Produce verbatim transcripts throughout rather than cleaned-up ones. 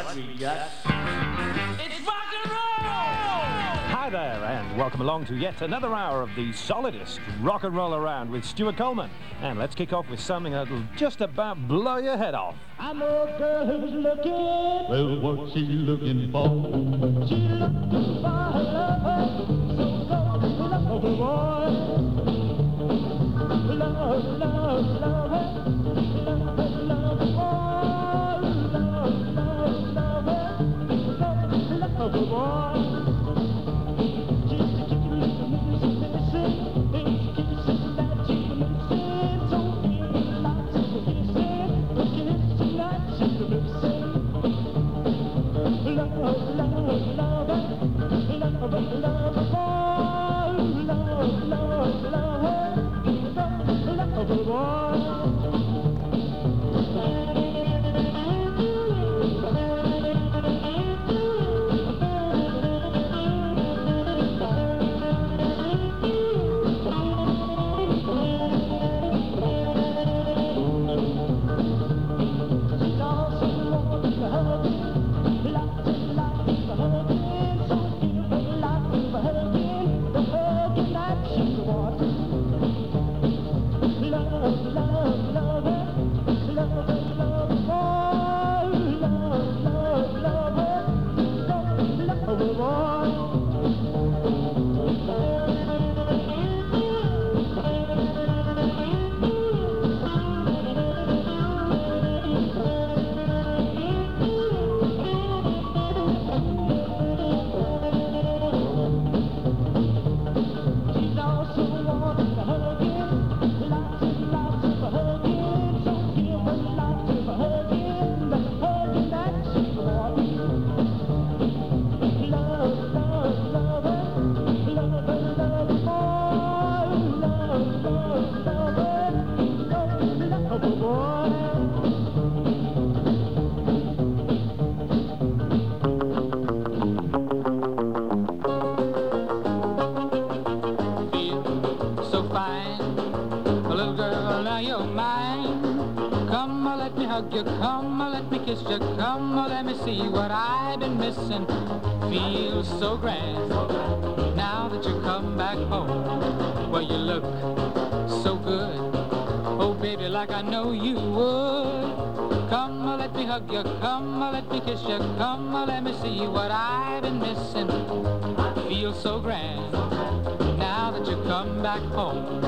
What we got? It's rock and roll! Hi there, and welcome along to yet another hour of the solidest rock and roll around with Stuart Coleman. And let's kick off with something that'll just about blow your head off. I know a girl who's looking. Well, what's she looking for? She's looking for her lover. So go love her, boy. Love, love, love her. Love her, love her, boy. Love, love, love her. Love, love her, boy. Come, let me kiss you. Come, let me see what I've been missing. Feels so grand now that you come back home. Well, you look so good. Oh, baby, like I know you would. Come, let me hug you. Come, let me kiss you. Come, let me see what I've been missing. Feels so grand now that you come back home.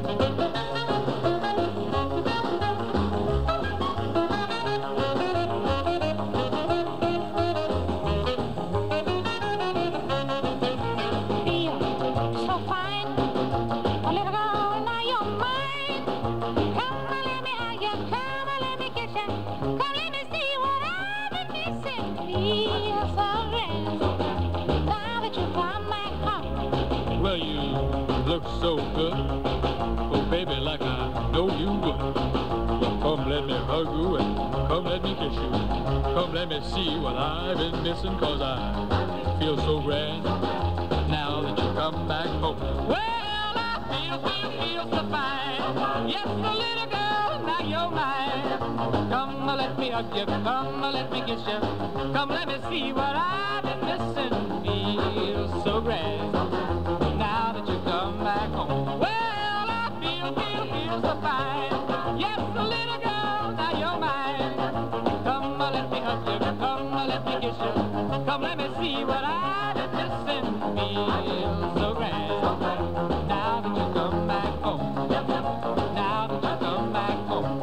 So good, oh baby, like I know you would. Well, come let me hug you and come let me kiss you. Come let me see what I've been missing, cause I feel so grand now that you come back home. Well, I feel, feel, feel so fine. Yes, the little girl, now you're mine. Come let me hug you, come let me kiss you. Come let me see what I've been missing. Feel so grand now that you come back home. Well, I feel, feel, feel so fine. Yes, the little girl, now you're mine. Come, let me hug you. Come, let me kiss you. Come, let me see what I've been missing. Feel so grand now that you come back home. Now that you come back home.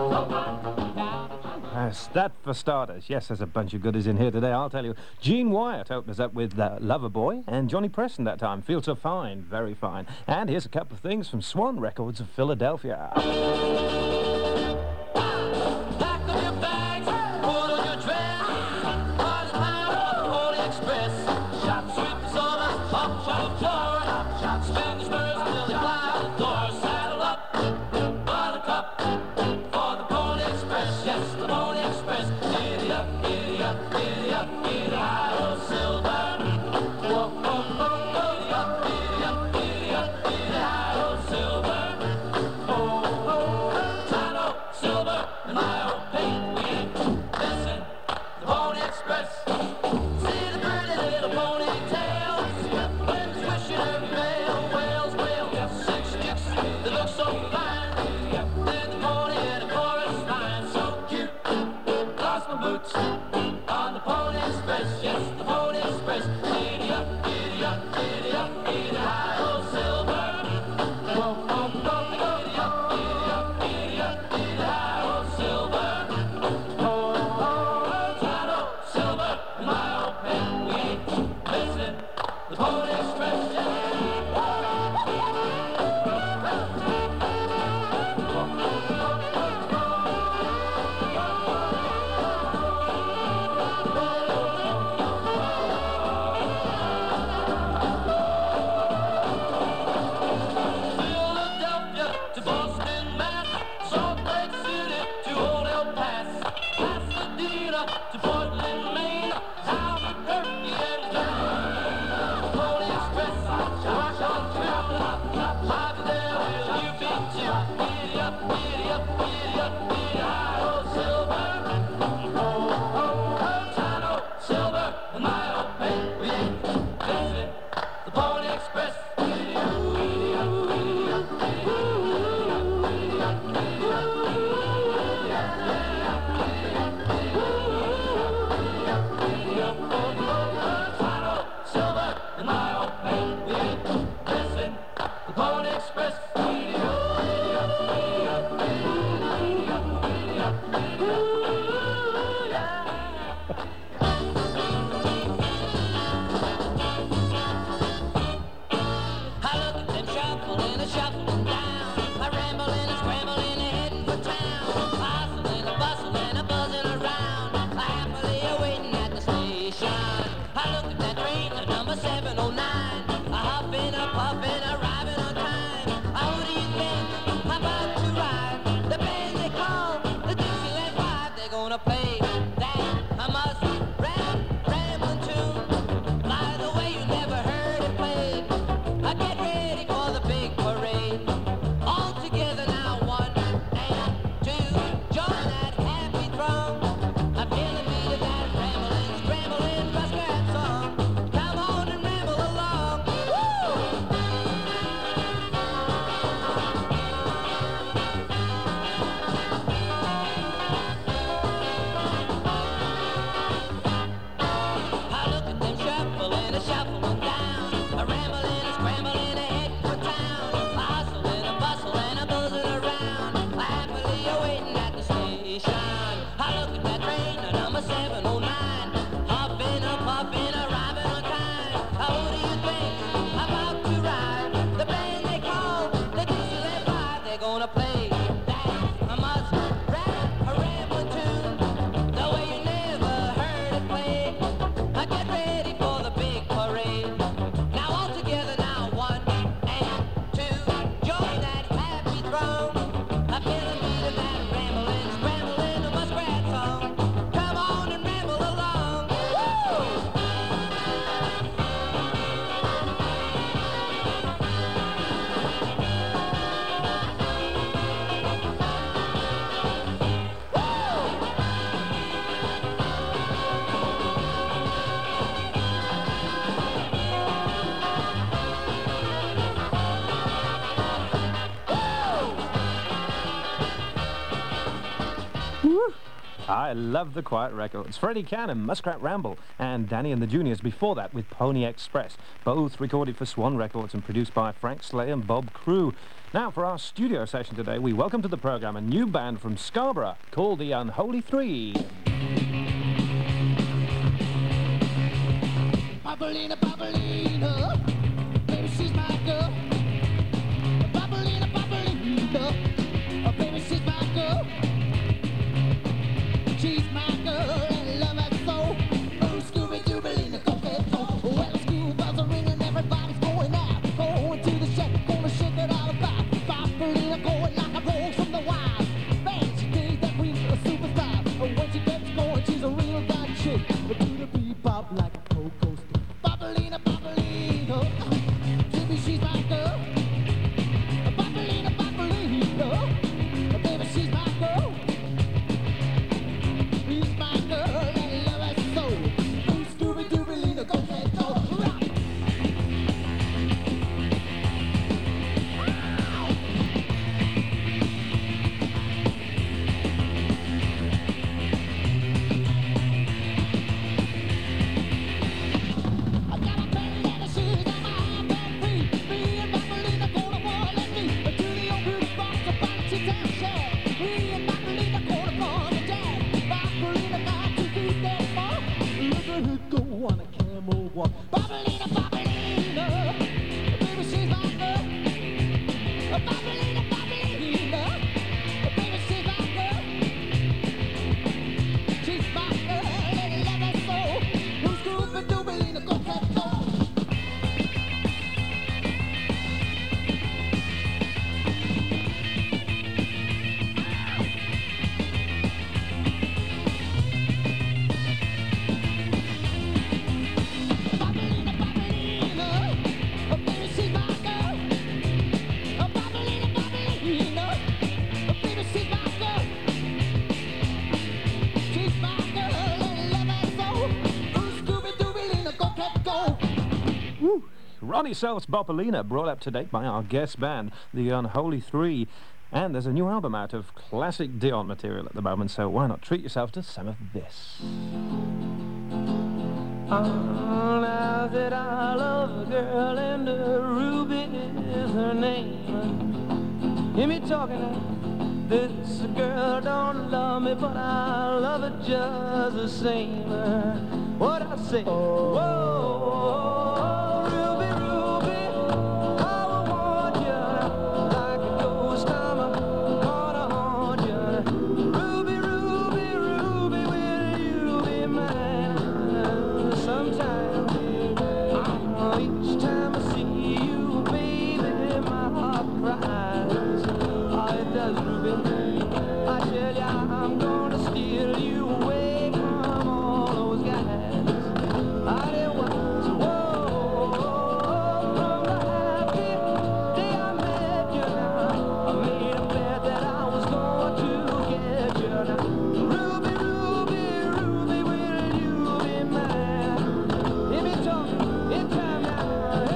Now that you... Yes, that for starters. Yes, there's a bunch of goodies in here today, I'll tell you. Gene Wyatt opened us up with uh, Lover Boy, and Johnny Preston that time. Feel so fine, very fine. And here's a couple of things from Swan Records of Philadelphia. Silver, and I don't think we ain't missing the Pony Express. notes on the Pony Express. Yes, the Pony Express. Giddy up, giddy up, giddy up, giddy high, oh silver. Whoa, whoa, whoa, giddy up, giddy up, giddy up, giddy high, oh silver. Oh, oh, Tano, silver, in my old pen. We ain't missing the Pony Express. Yeah. To Portland, Maine, Albuquerque and Durham. Pony Express, rock on through. I'll be there, will you be too? Giddy up, giddy up, giddy up, giddy high, oh silver. Oh, oh, oh, Tano, silver, and my old man. We ain't missing the Pony Express. Giddy up, giddy up, giddy up, giddy up, giddy up, giddy up, giddy up. I love the Quiet Records. Freddie Cannon, Muskrat Ramble, and Danny and the Juniors before that with Pony Express, both recorded for Swan Records and produced by Frank Slay and Bob Crew. Now, for our studio session today, we welcome to the program a new band from Scarborough called the Unholy Three. Papolina, Papolina, baby, she's my girl. Papolina, Papolina, baby, she's my girl. She's my girl and love her so. Oh, Scooby-Doobalina, go get go. Well, the school bells are ringing, everybody's going out. Going to the shack, gonna shake it all about. Papolina going like a rose from the wild. Man, she gave that queen a superstar. When she gets going, she's a real dot chick. But do the bebop like a cocoa stick. Papolina, Papolina, baby, she's my girl. Papolina, Papolina, baby, she's my girl. She's my girl and love her so. Ooh, Scooby-Doobalina, go get go. Rock. Ronnie Self's Bopalina, brought up to date by our guest band, the Unholy Three. And there's a new album out of classic Dion material at the moment, so why not treat yourself to some of this? Oh, now that I love a girl and a Ruby is her name. Hear me talking now. This girl don't love me, but I love her just the same. What I say? Whoa, Ruby, Ruby, how I want you. Like a ghost, I'm gonna haunt you. Ruby, Ruby, Ruby, will you be mine? Sometimes, oh, each time I see you, baby, my heart cries. Oh, it does, Ruby. I tell ya, I'm gonna steal you away from all those guys. I didn't want to, whoa, from the happy day I met you now. I made a bet that I was going to get you now. Ruby, Ruby, Ruby, will you be mine? Hear me talking in time now.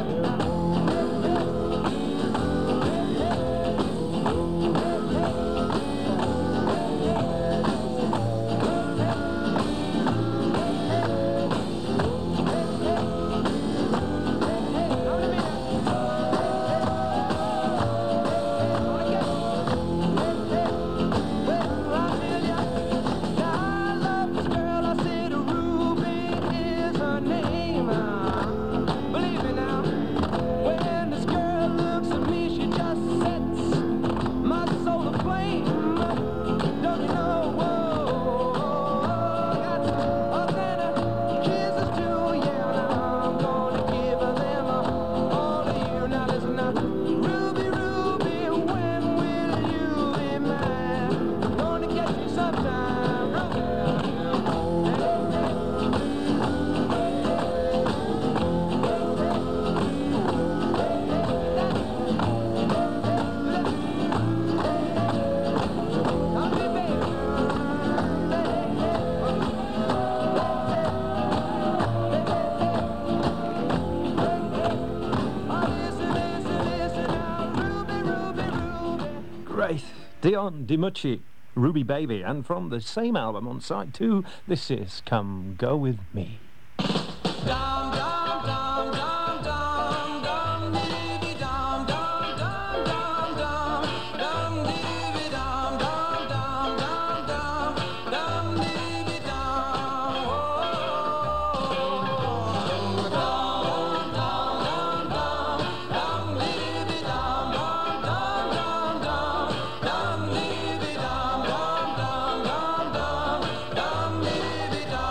Great. Dion DiMucci, Ruby Baby. And from the same album on side two, this is Come Go With Me. Dum, dum, dum, dum, dum, dum, dee, dum, dum, dum, dum, dum, dum, dee, dum, dum, dum, dum, dum, dum, dee, dum, oh, dum, dum, dum, dum, dum, dee, dum, dum, dum, dum, dum, dum, dee, dum, dum, dum, dum, dum, dum, dee, dum,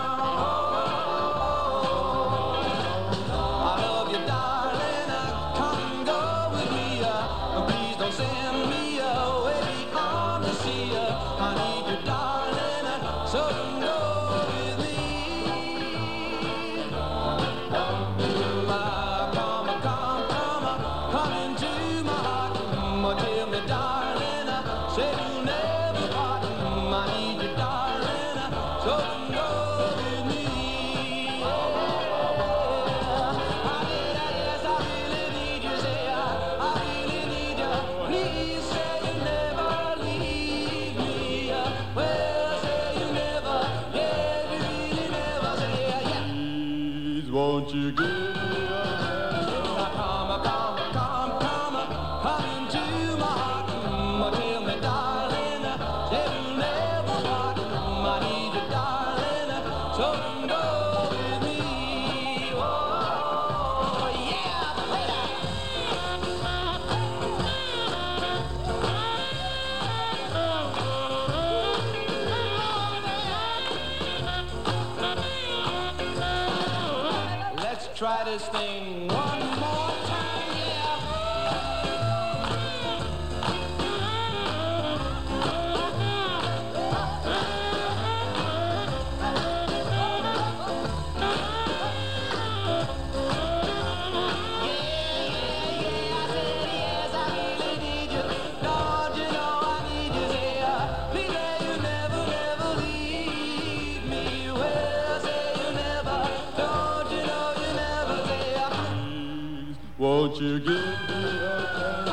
I love you, darling. uh, Come go with me. uh, Please don't send me away beyond the sea. uh, I need you, darling. uh, So come go with me. Mm, uh, Come, uh, come, come, uh, come into my heart. Mm, uh, Tell me, darling. uh, Say you'll never part. Mm, I need you, darling. uh, So come go with me. I did, I guess I really need you, say I, I really need you. Please say you never leave me. uh, Well, say you never, yeah, you really never say, yeah. Please, won't you give me Now come, come, come, come, come into my heart. Mm, Tell me, darling, uh, say you'll never part. Mm, I need you, darling, uh, so come go with me. Oh, yeah, let's try this thing one more time, yeah. won't you give me a chance?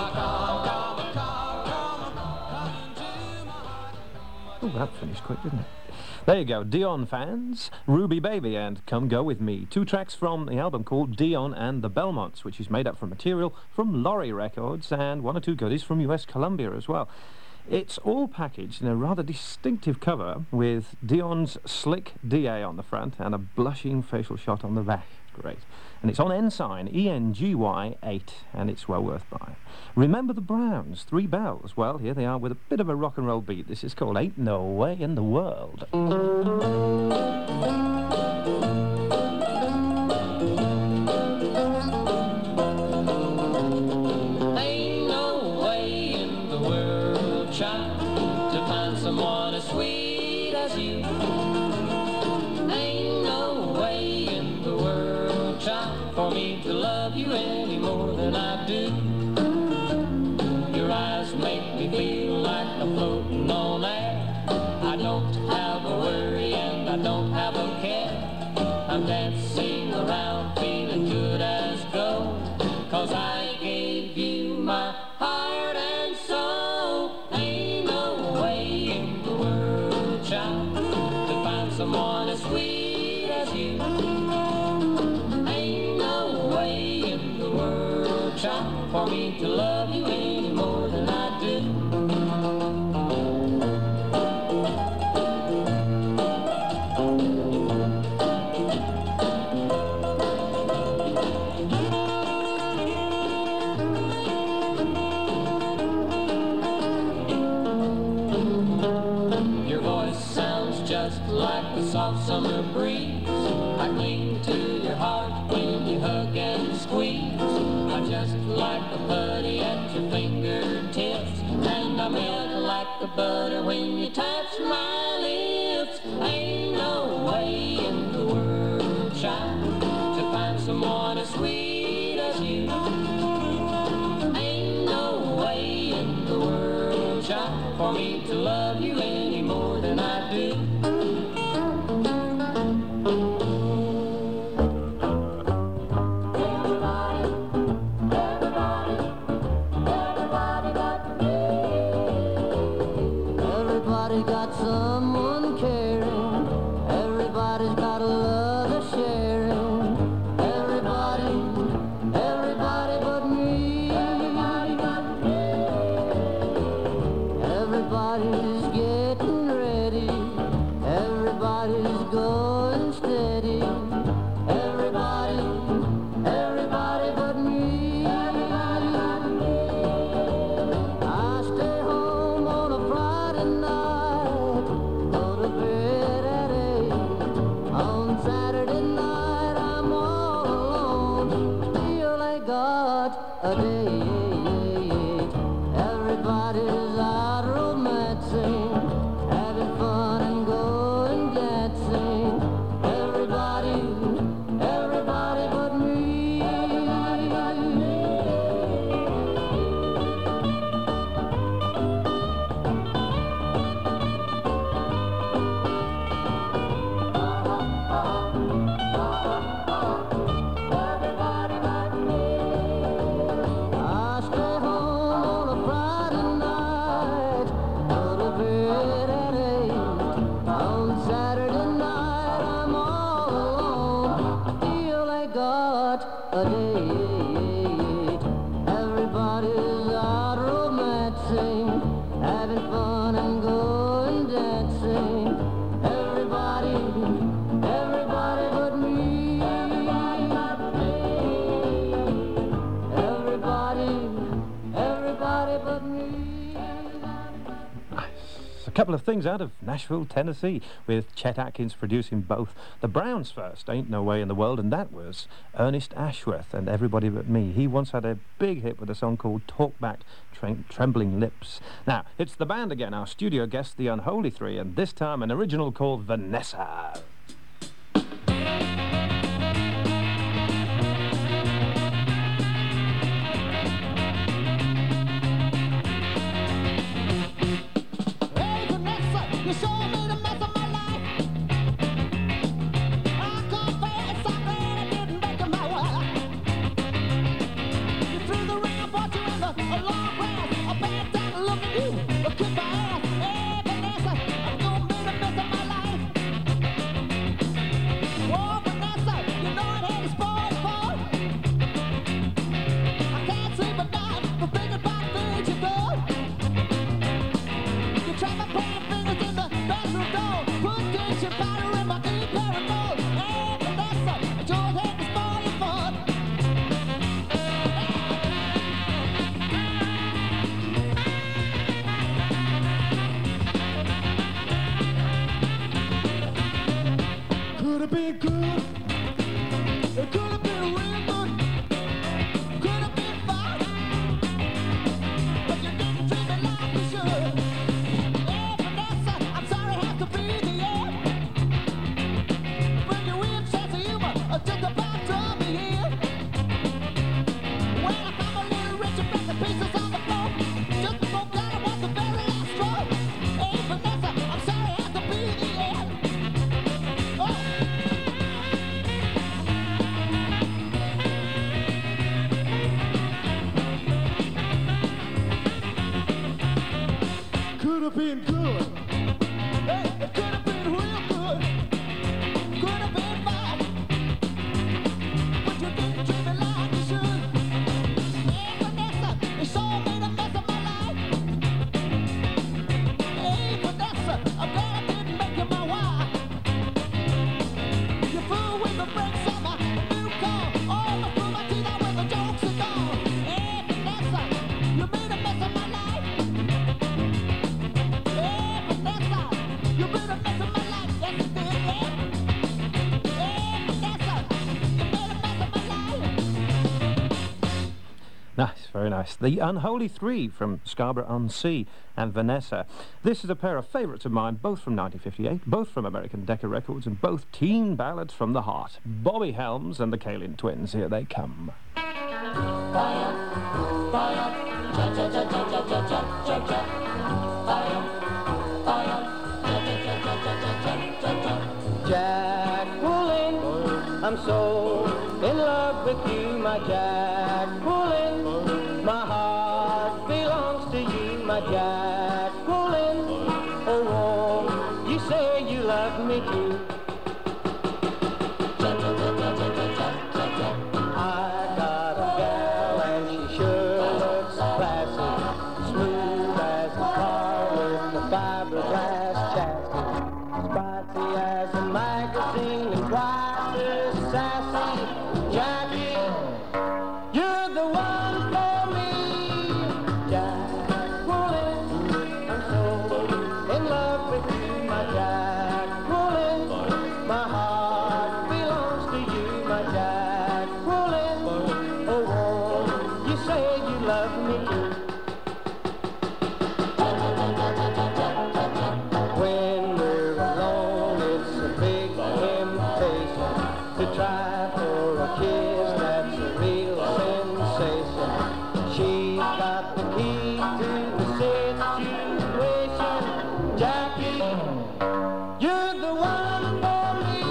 Oh, that finished quick, didn't it? There you go, Dion fans, Ruby Baby and Come Go With Me. Two tracks from the album called Dion and the Belmonts, which is made up from material from Laurie Records and one or two goodies from U S Columbia as well. It's all packaged in a rather distinctive cover with Dion's slick D A on the front and a blushing facial shot on the back. Great. And it's on Ensign, E N G Y eight, and it's well worth buying. Remember the Browns, Three Bells. Well, here they are with a bit of a rock and roll beat. This is called Ain't No Way in the World. Ain't no way in the world, child, to find someone as sweet as you. Ain't no way in the world, child, for me to love you any more than I do. Your eyes make me feel like I'm floating on air. I don't have a worry and I don't have a care. I'm dancing around feeling good as gold, 'cause I gave you my heart and soul. Ain't no way in the world, child, to find someone as sweet as you. Ain't no way in the world, child, for me to love you any more than I do. Your voice sounds just like the soft summer breeze. I cling to your heart when you hug and squeeze. I just like a buddy at your fingertips, and I melt like the butter when you touch my lips. Ain't no way in the world, child, to find someone as sweet as you. Ain't no way in the world, child, for me to love you any more than I do. Everybody got someone caring. Everybody's got a love to sharing. Everybody, everybody but me. Everybody's getting ready. Everybody's going steady. Everybody, everybody but me. I stay home on a Friday night, go to bed at eight. On Saturday night I'm all alone, still ain't got a date. Everybody's out romancing, having fun and going dancing. Everybody, everybody but me. I stay home on a Friday night, go to bed at eight. On Saturday night I'm all alone, still ain't got a date. Everybody's out romancing, having fun and going dancing. Everybody, everybody but me. Everybody, everybody but me. A couple of things out of Nashville, Tennessee, with Chet Atkins producing both. The Browns first, Ain't No Way in the World, and that was Ernest Ashworth and Everybody But Me. He once had a big hit with a song called Talk Back, Trem- Trembling Lips. Now, it's the band again, our studio guest, the Unholy Three, and this time an original called Vanessa. Hey Vanessa, you sure made a mess of my life. I confess I'm glad I didn't break my wife. Could have been good. It could have been real good. Could have been fine. But you didn't treat me like you should. Oh, Vanessa, I'm sorry I have to be the end. Bring your weird sense of humor uh, just about drove me here. When I found a little rich and broke the pieces on the floor, just before God, it was the very last straw. Hey, Vanessa, I'm sorry I have to be the end. Oh. Could have been good. Hey, it could have been real good. Could have been fine. But you didn't treat me like you should. Hey, Vanessa, you sure made a mess of my life. Hey, Vanessa, I'm glad I didn't make you my wife. You fool with the brakes on my new car. Oh, I threw my teeth out with the jokes and all. Hey, Vanessa, you made a mess of my life. Hey, Vanessa, you made a mess of my life. Yes, you did, yeah. Hey, Vanessa, you made a mess of my life. Nice, very nice. The Unholy Three from Scarborough-on-Sea and Vanessa. This is a pair of favourites of mine, both from nineteen fifty-eight, both from American Decca Records, and both teen ballads from the heart. Bobby Helms and the Kalin Twins. Here they come. Jacqueline, I'm so in love with you, my Jacqueline. My heart belongs to you, my Jacqueline. Oh, won't you say you love me too? I got a gal and she sure looks classy, smooth as a car with a fiberglass chassis, spicy as a magazine and twice as sassy. Jackie, you're the one for me. Jacqueline, I'm so in love with you, my Jacqueline. My heart belongs to you, my Jacqueline. Oh, won't you say you love me too? When we're alone, it's a big temptation to try for a kiss that's a real sensation. She's got the key to the situation. Jackie, you're the one for me.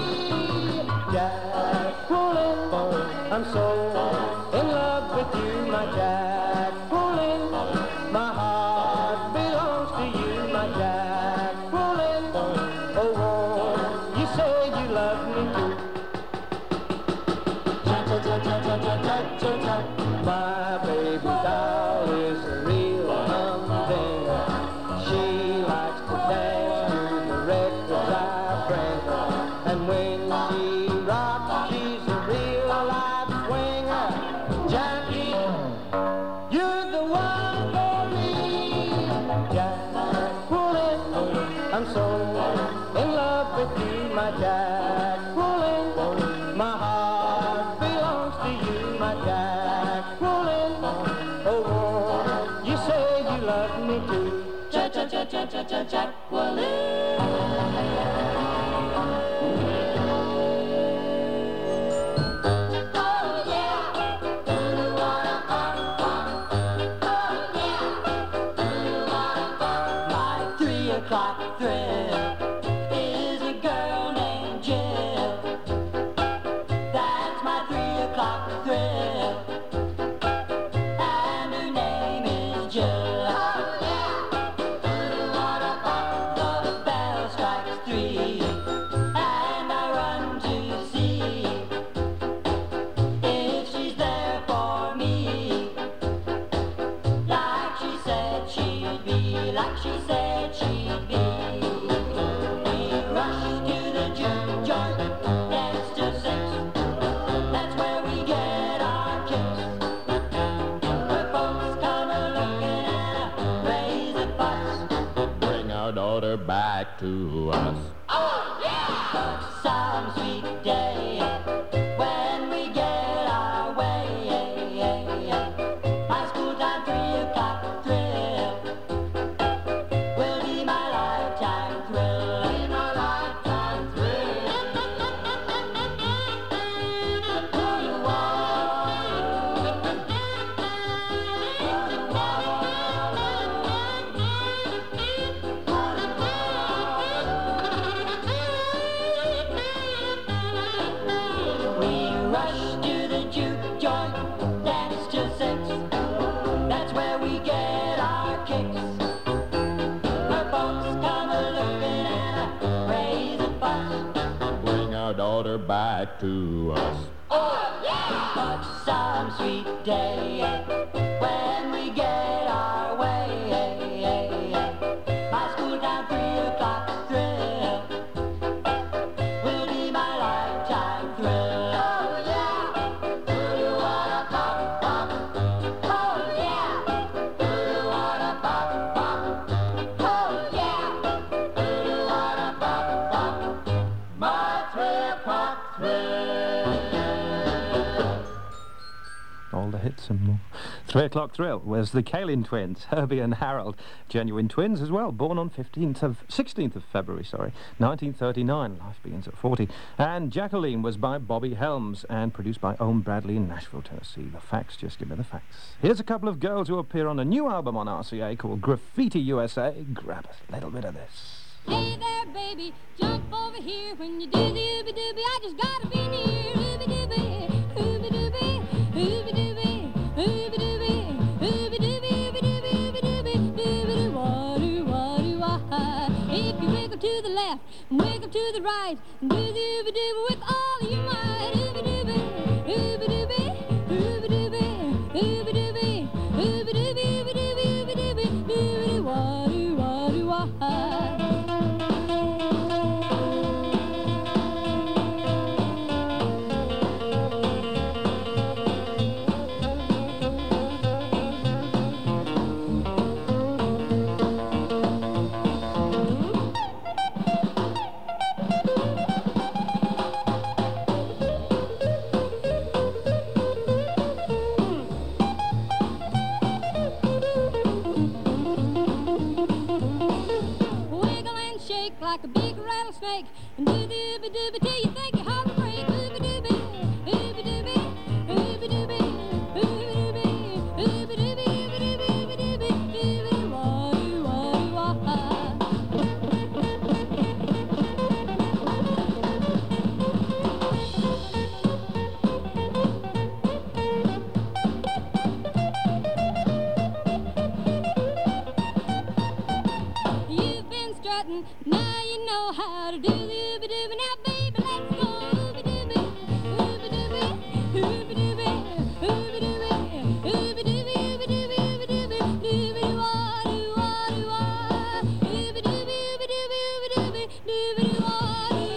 Jacqueline, I'm so in love with you, my Jacqueline. My heart belongs to you, my Jacqueline. Oh, won't you say you love me too? My baby doll is a real humdinger. She likes to dance to the records I bring her. And when she rocks, she's a real live swinger. Jackie, you're the one for me. Jacqueline, I'm so in love with you, my Jacqueline. My heart belongs to you, my Jacqueline. Oh, won't you say you love me too? My three o'clock thrill is a girl named Jill. That's my three o'clock thrill, and her name is Jill. The bell strikes three, and I run to see if she's there for me, like she said she'd be, like she said she'd be. We rush to the juke joint next to six. That's where we get our kicks. Where folks come a-looking and a raise a fuss. Bring our daughter back to us. Oh, yeah! Some sweet our daughter back to us. But some sweet day when we get our way, my school down three o'clock thrill will be my lifetime thrill. Oh yeah, ooh what a pop pop. Oh yeah, ooh what a pop pop. Oh yeah, ooh what a pop pop. My three o'clock thrill. All the hits and more. Three o'clock thrill was the Kalin twins, Herbie and Harold, genuine twins as well, born on fifteenth of sixteenth of February, sorry, nineteen thirty-nine. Life begins at forty. And Jacqueline was by Bobby Helms and produced by Owen Bradley in Nashville, Tennessee. The facts, just give me the facts. Here's a couple of girls who appear on a new album on R C A called Graffiti U S A. Grab a little bit of this. Hey there, baby, jump over here when you do the ooby dooby. I just gotta be near ooby dooby, ooby dooby, ooby dooby, ooby dooby, ooby dooby, ooby dooby, ooby dooby, dooby doo wah doo wah doo wah. If you wiggle to the left and wiggle to the right and do the ooby dooby with all of your might, ooby dooby, ooby dooby, ooby dooby, ooby dooby, ooby dooby, ooby dooby, ooby dooby, dooby doo wah doo wah doo wah. Wiggle and shake like a big rattlesnake and do the ooby dooby till you think your heart will break. Ooby dooby, ooby dooby, ooby dooby, ooby dooby, ooby dooby, ooby dooby, ooby dooby, dooby doo wah doo wah doo wah. You've been strutting, now you know how to do the ooby dooby. Now, baby, let's go ooby dooby, ooby dooby, ooby dooby, ooby dooby, ooby dooby, ooby dooby, ooby dooby, dooby doo wah doo wah doo wah. Ooby dooby, ooby dooby, ooby dooby, dooby doo wah doo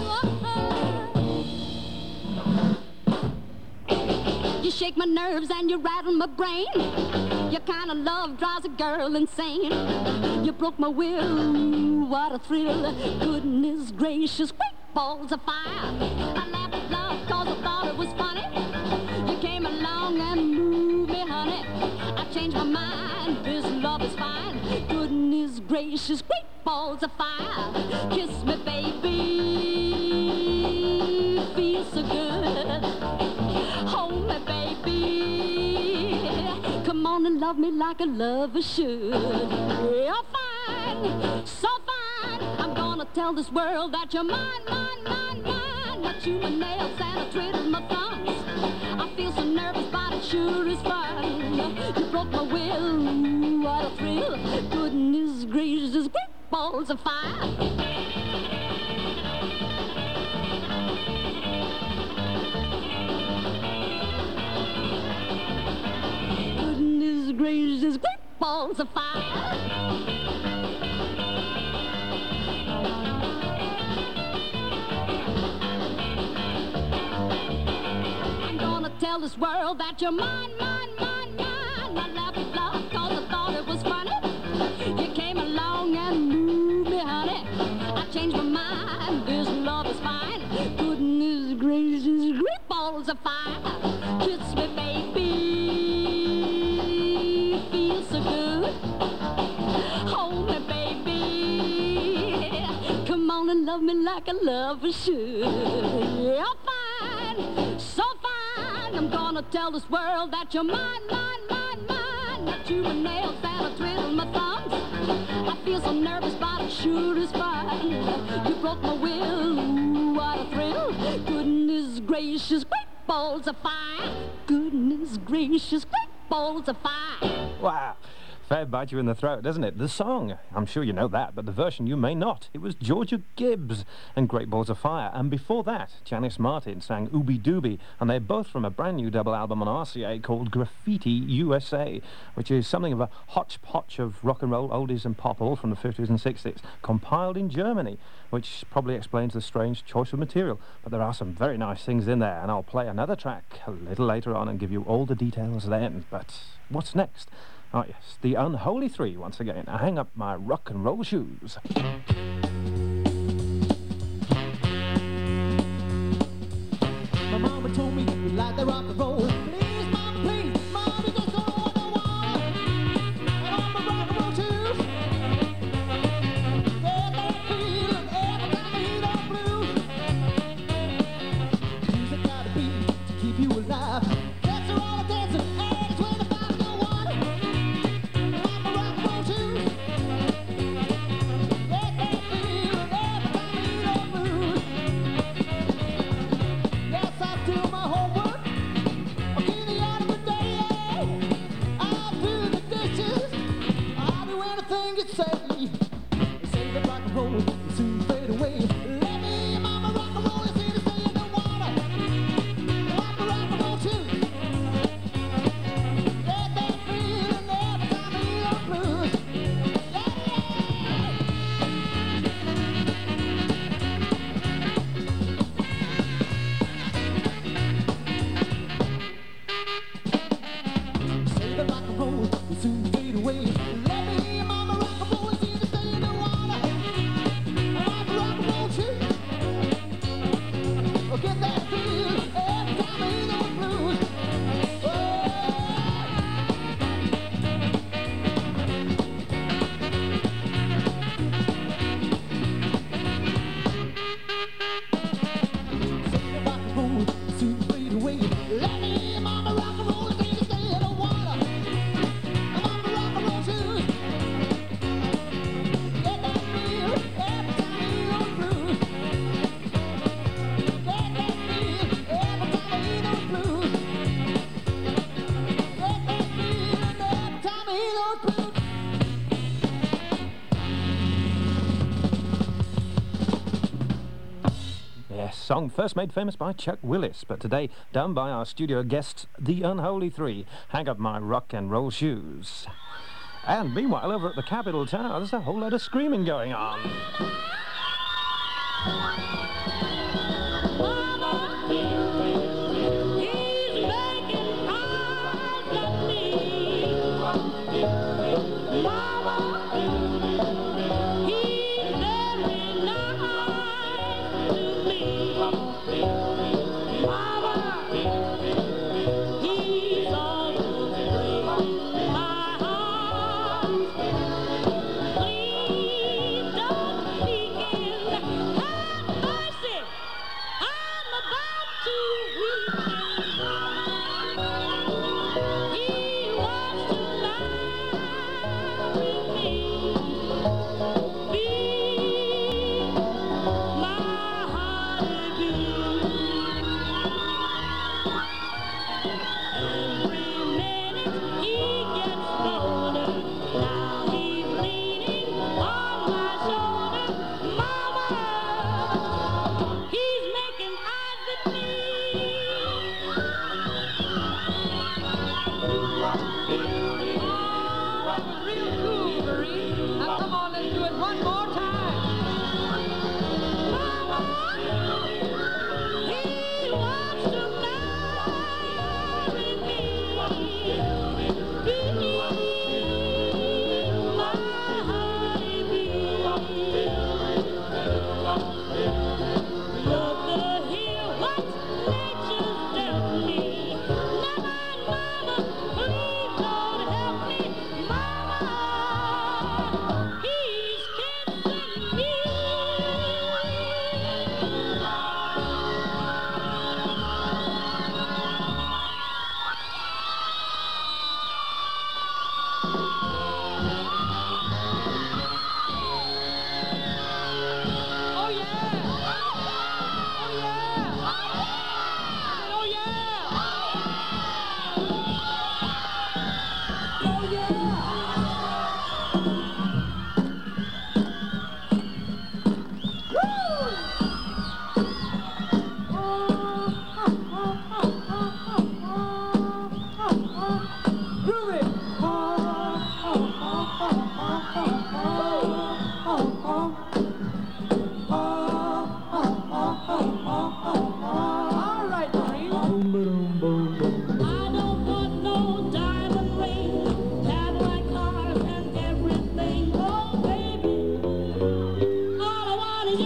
wah doo wah. You shake my nerves and you rattle my brain. Your kind of love drives a girl insane. You broke my will, what a thrill. Goodness gracious, great balls of fire. I laughed at love cause I thought it was funny. You came along and moved me, honey. I changed my mind, this love is fine. Goodness gracious, great balls of fire. Kiss me, baby, feels so good. Hold me, baby, come on and love me like a lover should. You're fine, so fine. I'm gonna tell this world that you're mine, mine, mine, mine. I chew my nails and I twiddle my thumbs. I feel so nervous, but it sure is fun. You broke my will, what a thrill. Goodness gracious, great balls of fire. Goodness gracious, great balls of fire. I'm gonna tell this world that you're mine, mine, mine, mine. I love you, love, cause I thought it was funny. You came along and moved me, honey. I changed my mind, this love is fine. Goodness gracious, great balls of fire. Kiss me, baby, feels so good. Hold me, baby, come on and love me like a lover should. You're fine, so fine. I'm gonna tell this world that you're mine, mine, mine, mine. I chew my nails and I twiddle my thumbs. I feel so nervous, but it sure is fun. You broke my will, what a thrill. Goodness gracious, great balls of fire. Goodness gracious, great balls of fire. Wow. Fair bite you in the throat, doesn't it? The song, I'm sure you know that, but the version you may not. It was Georgia Gibbs and Great Balls of Fire. And before that, Janice Martin sang Ooby Dooby, and they're both from a brand new double album on R C A called Graffiti U S A, which is something of a hodgepodge of rock and roll, oldies and pop, all from the fifties and sixties, compiled in Germany, which probably explains the strange choice of material. But there are some very nice things in there, and I'll play another track a little later on and give you all the details then. But what's next? Oh yes, the Unholy Three once again. I hang up my rock and roll shoes. My mama told me you like the rock and roll. Please, mama, please, mama, just don't wanna want. And on my rock and roll shoes. Get that feeling every time I hear that blues. Music got a beat to keep you alive. Dance all the dancing, and it's when the fire don't want it. On my rock and roll shoes. Get that feeling every time I hear that blues. Yes, I do my homework. I clean the yard every day. I do the dishes. I'll do anything you say. They say that rock and roll will soon fade away. Let me, mama, rock and roll. It's easy to say you don't wanna. Rock the rock and roll too. Get that feeling every time I hear the blues. Yeah, say the rock and roll will soon fade away. Let me, mama, rock and roll. It's easy to say you don't wanna. Rock the rock and roll too. Oh, get that feeling every time I hear those blues. Oh. Say the rock and roll will soon fade away. Let me, mama, rock and roll. It's easy to say you don't wanna. Mama, rock and roll too. Get that feeling every time I hear those blues. Get that feeling every time I hear those blues. Get that feeling every time I hear those blues. Yes, song first made famous by Chuck Willis, but today done by our studio guests, the Unholy Three. Hang up my rock and roll shoes. And meanwhile, over at the Capitol Tower, there's a whole lot of screaming going on. He's making eyes at me. Mama, he's very nice to me. Mama, he's almost breaking my heart. Please don't begin. Have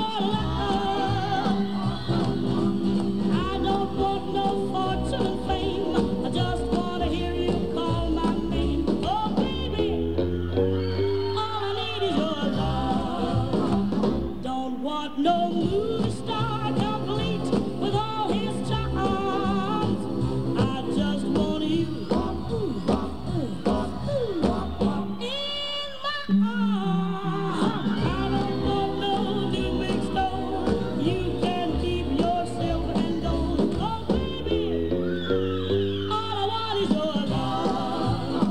your love. I don't want no fortune and fame. I just wanna hear you call my name. Oh, baby, all I need is your love. Don't want no movie star complete with all his charms. I just want you in my arms. I don't want no new big stone. You can keep yourself and gold. Oh, baby, all I want is your love.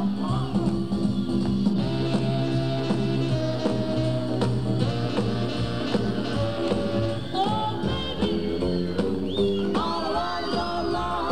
Oh, baby, all I want is your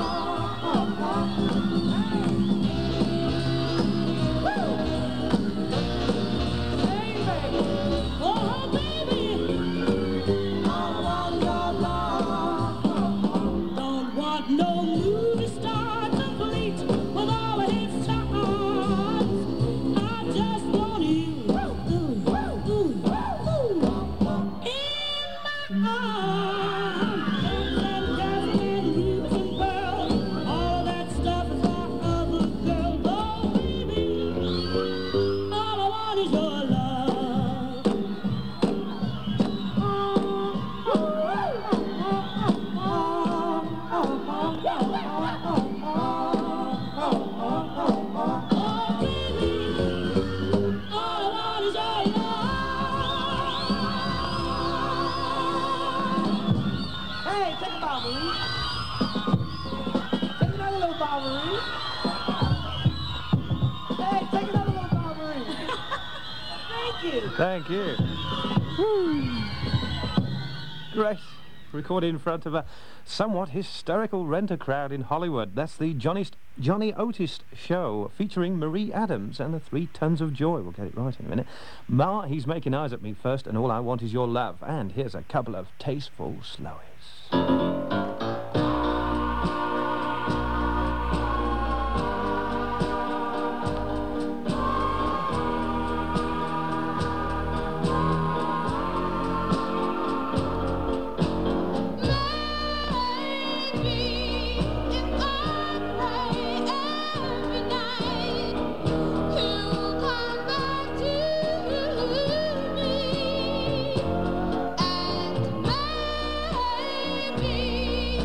love. Oh, baby, all I want is your love. Don't want no movie star complete with all of his charms. I just want you ooh, ooh, ooh, in my arms. Gems and dazzles and rubies and pearls, all of that stuff is for other girls. Oh, baby, all I want is your love. Oh, baby, all I want is your love. Hey, take a bow, Marie. Take another little bow, Marie. Hey, take another little bow, Marie. Thank you. Thank you. Woo. Great. Recorded in front of a somewhat hysterical renter crowd in Hollywood. That's the Johnny, Johnny Otis Show, featuring Marie Adams and the Three Tons of Joy. We'll get it right in a minute. Ma, he's making eyes at me first, and all I want is your love. And here's a couple of tasteful slowies. Maybe if I pray every night, you'll come back to me. And maybe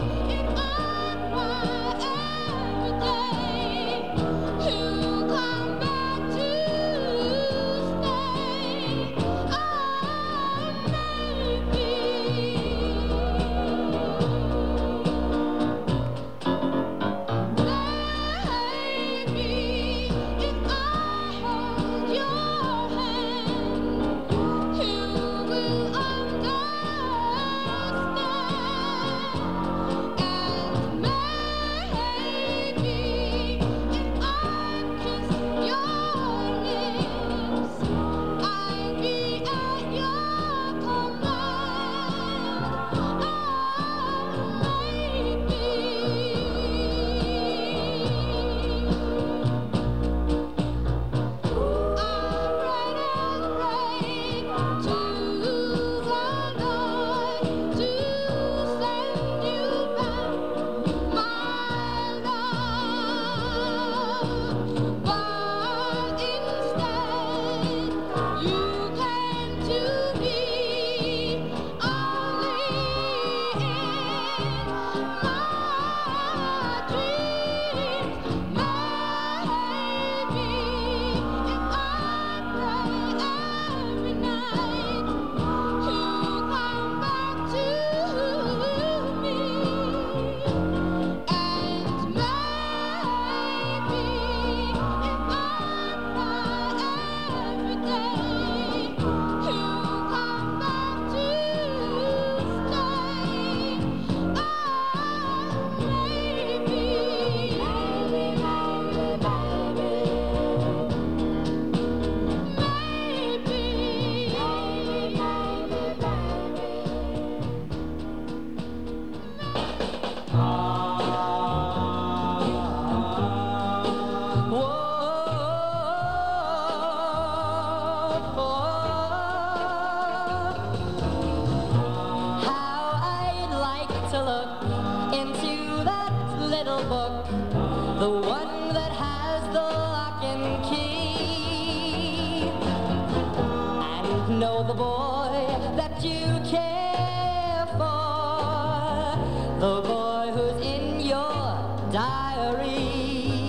little book, the one that has the lock and key. And know the boy that you care for, the boy who's in your diary.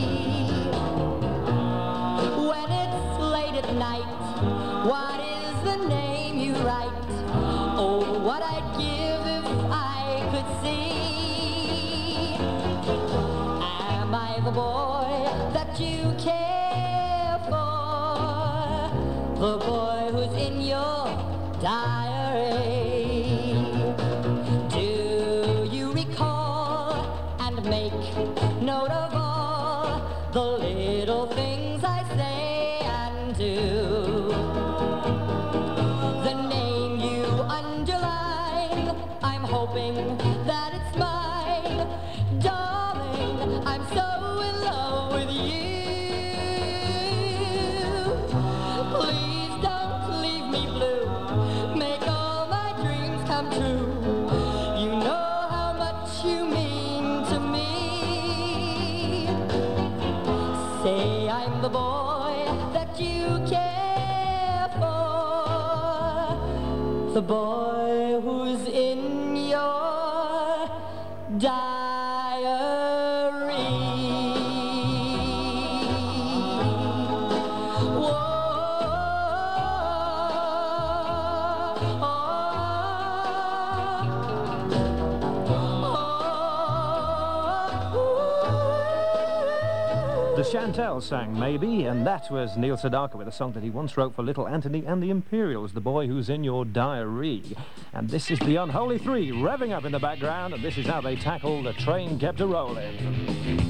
When it's late at night, what is the name you write? Oh, what I'd give if I could see. Am I the boy that you care for? The boy who's in your diary. Do you recall and make note of all the little things I say and do? The name you underline, I'm hoping that it's mine. Darling, I'm so in love with you. Please don't leave me blue. Make all my dreams come true. You know how much you mean to me. Say I'm the boy that you care for, the boy who's in your diary. The Chantels sang Maybe, and that was Neil Sedaka with a song that he once wrote for Little Anthony and the Imperials, The Boy Who's in Your Diary. And this is the Unholy Three revving up in the background, and this is how they tackle The Train Kept a Rolling.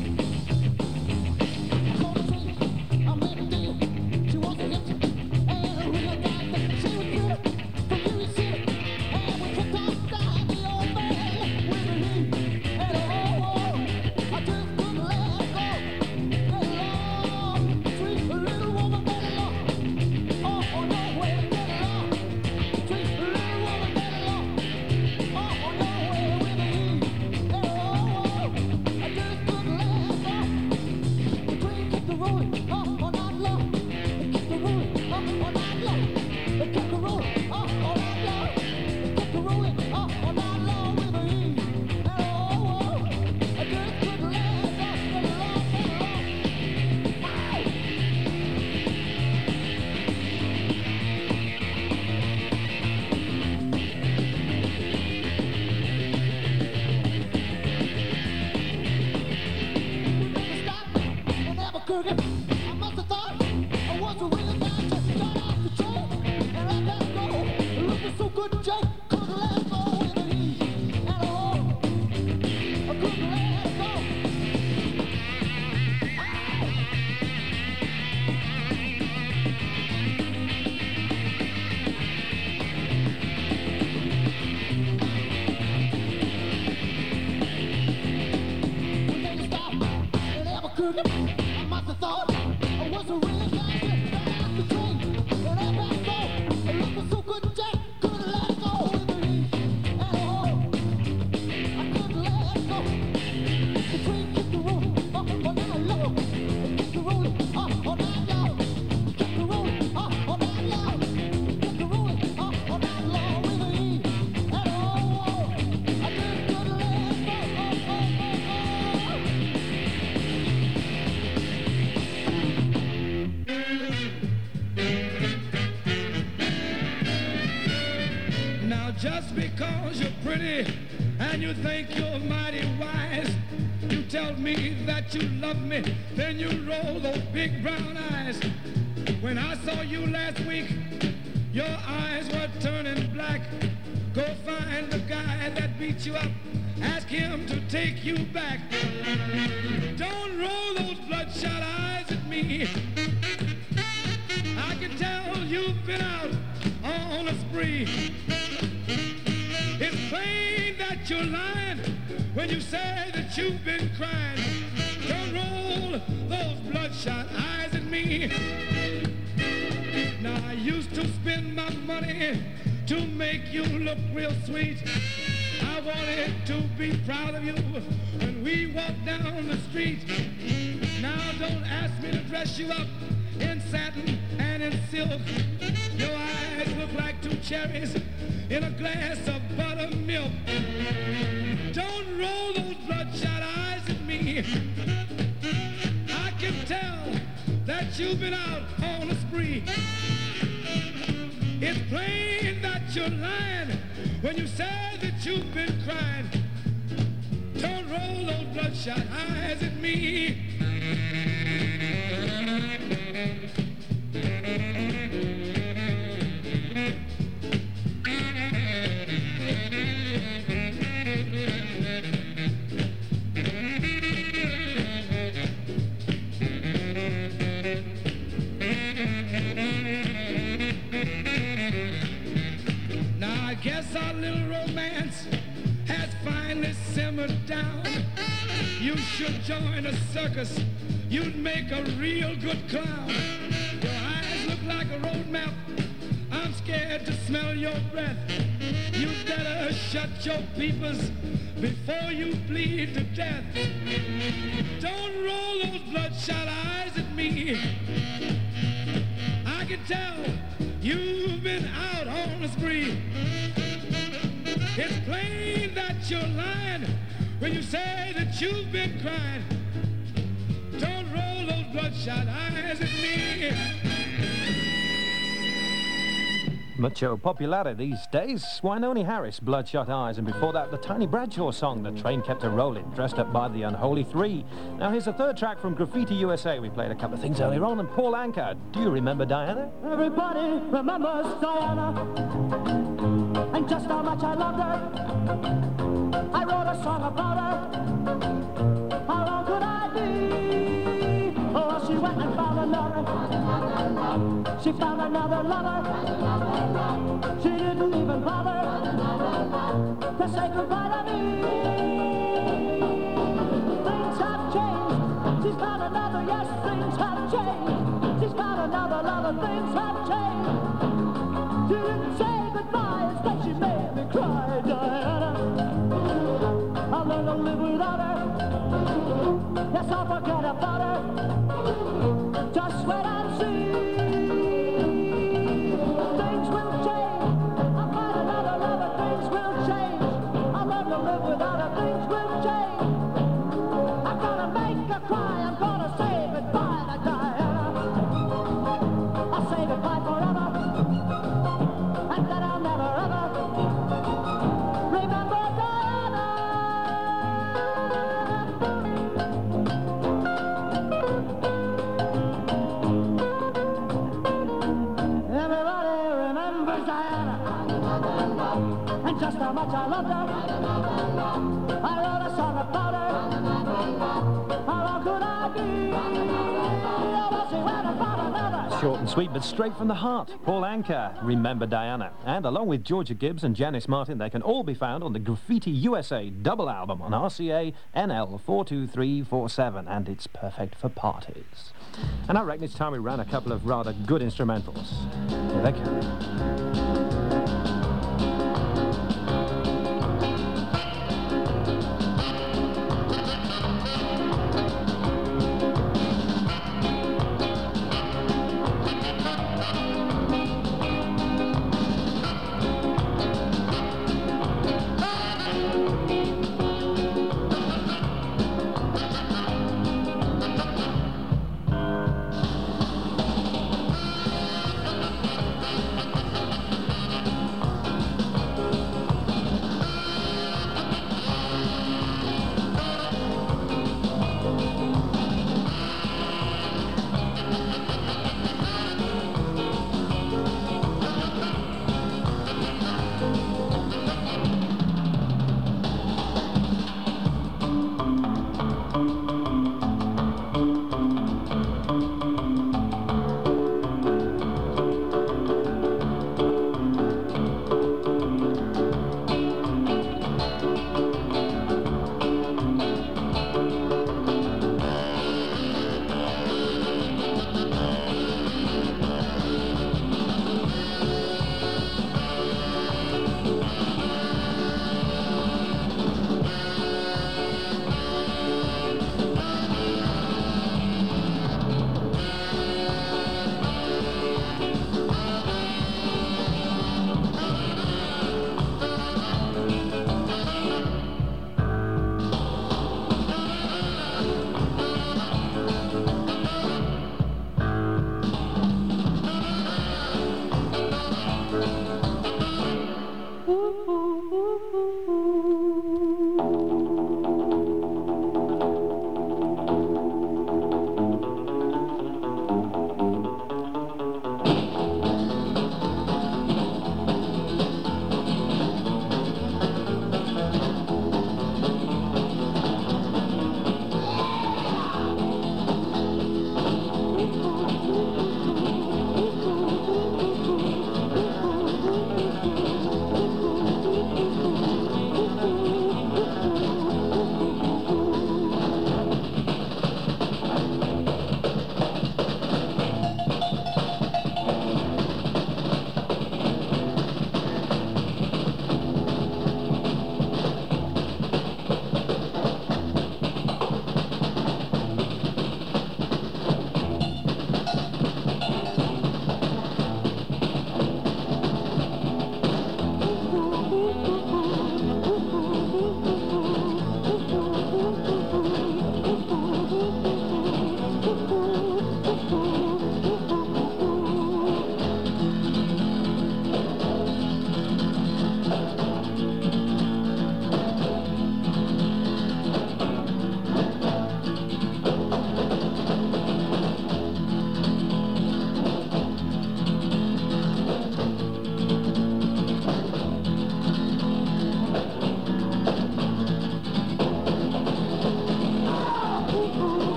I must have thought I was a real guy, just got off the train and I let go. Looking so good, Jake, couldn't let go with the heat at all. I couldn't let go. We made a stop in Albuquerque. I must have thought I was a real guy, just got off the train and I let go. Looking so good, Jake, couldn't let go with the heat at all. I couldn't let go. The train kept the rolling up all night long. It kept the rolling up all night long. It kept the rolling up all night long. It kept the rolling up all night long with the heat at all. I just couldn't let go. Now just because you're pretty and you think you're mighty wise, you tell me that you love me, then you roll those big brown eyes. When I saw you last week, your eyes were turning black. Go find the guy that beat you up, ask him to take you back. Don't roll those bloodshot eyes at me. I can tell you've been out on a spree. It's plain that you're lying when you say that you've been crying. Don't roll those bloodshot eyes at me. Now I used to spend my money to make you look real sweet. I wanted to be proud of you when we walk down the street. Now don't ask me to dress you up in satin and in silk. Your eyes look like two cherries in a glass of buttermilk. Don't roll those bloodshot eyes at me. I can tell that you've been out on a spree. It's plain that you're lying when you say that you've been crying. Don't roll those bloodshot eyes at me. Now I guess our little romance has finally simmered down. You should join a circus. You'd make a real good clown. Your eyes look like a road map. I'm scared to smell your breath. You'd better shut your peepers before you bleed to death. Don't roll those bloodshot eyes at me. I can tell you've been out on a spree. It's plain that you're lying when you say that you've been crying. Don't roll those bloodshot eyes at me. Mucho popularity these days. Wynonie Harris, Bloodshot Eyes, and before that, the Tiny Bradshaw song, The Train Kept a Rolling, dressed up by the Unholy Three. Now here's a third track from Graffiti U S A. We played a couple of things earlier on, and Paul Anka. Do you remember Diana? Everybody remembers Diana and just how much I loved her. I wrote a song about her. How long could I be? Oh, she went and found another. She found another lover. She didn't even bother to say goodbye to me. Things have changed. She's found another. Yes, things have changed. She's found another lover. Things have changed. She didn't say goodbye. Instead, she made me cry, Diana. I'll learn to live without her. Yes, I'll forget about her. Just when I'm free. Things will change. I'll find another lover. Things will change. I'll learn to live without her. Things will change. I'm gonna make her cry. I'm gonna say goodbye to Diana. I'll say goodbye forever. And then I'll never ever remember Diana. Everybody remembers Diana and just how much I loved her. I wrote a song about her. How long could I be? Oh, well, she went and found another. Short and sweet, but straight from the heart. Paul Anka, Remember Diana. And along with Georgia Gibbs and Janice Martin, they can all be found on the Graffiti U S A double album on R C A N L four two three four seven, and it's perfect for parties. And I reckon it's time we ran a couple of rather good instrumentals. Here they come.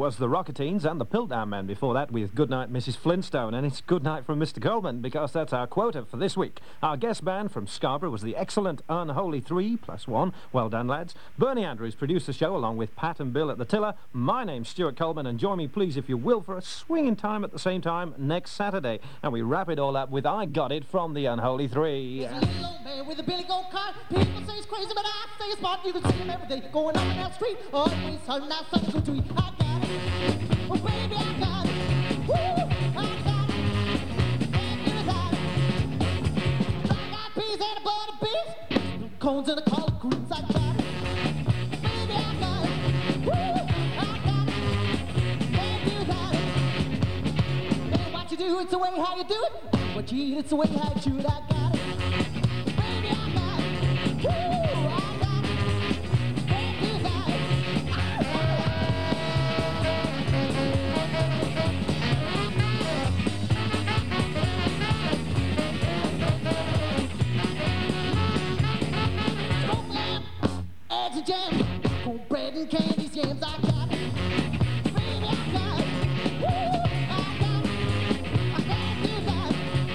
was the Rocketeens and the Piltdown Men before that with Goodnight Missus Flintstone. And it's Goodnight from Mister Coleman because that's our quota for this week. Our guest band from Scarborough was the excellent Unholy Three, plus one. Well done, lads. Bernie Andrews produced the show along with Pat and Bill at the tiller. My name's Stuart Coleman, and join me, please, if you will, for a swinging time at the same time next Saturday. And we wrap it all up with I Got It from the Unholy Three. There's a little old man with a billy goat cart. People say he's crazy, but I say it's smart. You can see him every day going up and down the street. Always hurting out something good to eat. I got it. Oh, baby, I got it. Woo! I got it. And you got it. I got peas and a butter beef. Cones and a collard greens. I got it. Baby, I got it. Woo! I got it. And you got it. And what you do, it's the way how you do it. What you eat, it's the way how you chew it. I got it. Baby, I got it. Woo! I got it. And you got it. Smoked lamb, eggs and jam, cold bread and candies, yams. I got it. Baby, I got it. Woo! I got it. I and you got it.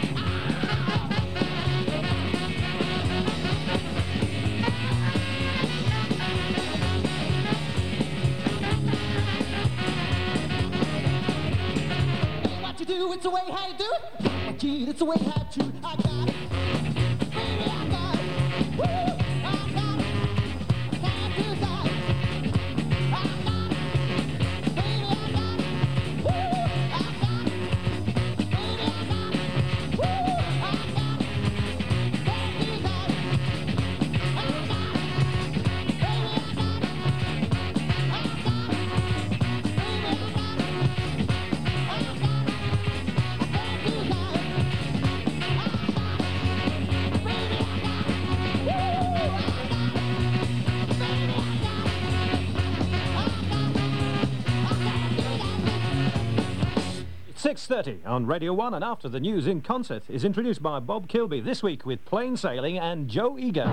What you do, it's the way how you do it. What you eat, it's the way how you chew it. I got it. Baby, I got it. Woo! I got it. And you got it. I got it. Baby, I got it. Woo! I got it. Baby, I got it. Woo! I got it. And you got it. I got it. Baby, I got it. I got it. Baby, I got it. six thirty on Radio one, and after the news in concert is introduced by Bob Kilby this week with Plain Sailing and Joe Egan.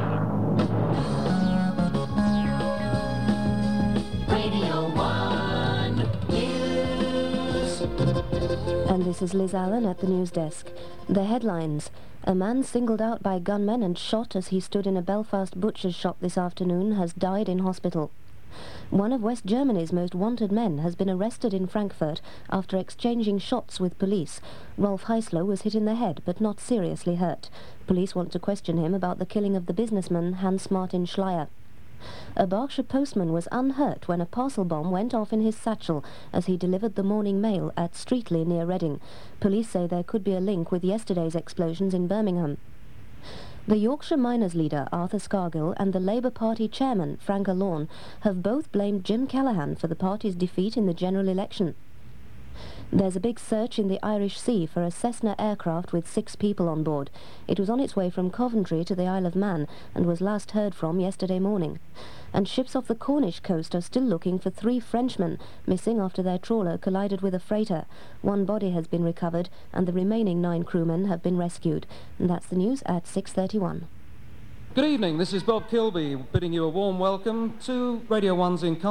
Radio one News. And this is Liz Allen at the news desk. The headlines. A man singled out by gunmen and shot as he stood in a Belfast butcher's shop this afternoon has died in hospital. One of West Germany's most wanted men has been arrested in Frankfurt after exchanging shots with police. Rolf Heisler was hit in the head but not seriously hurt. Police want to question him about the killing of the businessman Hans-Martin Schleyer. A Berkshire postman was unhurt when a parcel bomb went off in his satchel as he delivered the morning mail at Streatley near Reading. Police say there could be a link with yesterday's explosions in Birmingham. The Yorkshire Miners leader, Arthur Scargill, and the Labour Party chairman, Frank Lawn, have both blamed Jim Callaghan for the party's defeat in the general election. There's a big search in the Irish Sea for a Cessna aircraft with six people on board. It was on its way from Coventry to the Isle of Man and was last heard from yesterday morning. And ships off the Cornish coast are still looking for three Frenchmen, missing after their trawler collided with a freighter. One body has been recovered and the remaining nine crewmen have been rescued. And that's the news at six thirty-one. Good evening, this is Bob Kilby bidding you a warm welcome to Radio one's In